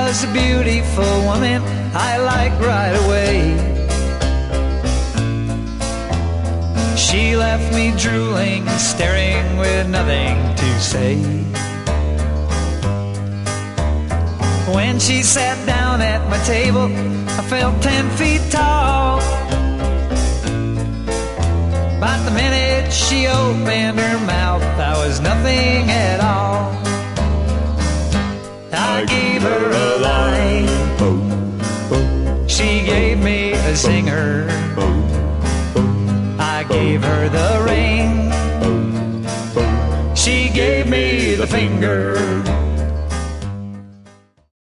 was a beautiful woman I liked right away. She left me drooling and staring with nothing to say. When she sat down at my table, I felt 10 feet tall. But the minute she opened her mouth, I was nothing at all. I gave her a line, she gave me a zinger. I gave her the ring, she gave me the finger.